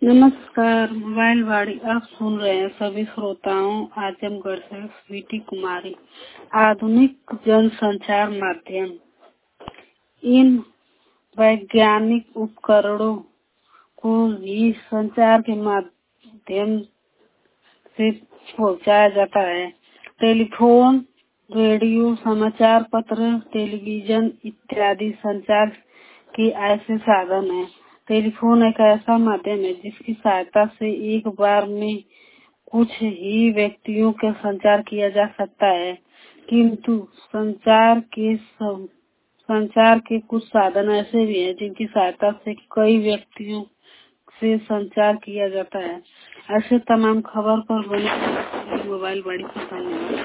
नमस्कार। मोबाइल वाणी आप सुन रहे हैं सभी श्रोताओं। आजमगढ़ से स्वीटी कुमारी। आधुनिक जनसंचार माध्यम इन वैज्ञानिक उपकरणों को ही संचार के माध्यम से पहुंचाया जाता है। टेलीफोन, रेडियो, समाचार पत्र, टेलीविजन इत्यादि संचार के ऐसे साधन हैं। टेलीफोन एक ऐसा माध्यम है जिसकी सहायता से एक बार में कुछ ही व्यक्तियों का संचार किया जा सकता है, किंतु संचार के कुछ साधन ऐसे भी हैं जिनकी सहायता से कई व्यक्तियों से संचार किया जाता है। ऐसे तमाम खबर पर बने मोबाइल वाणी को धन्यवाद।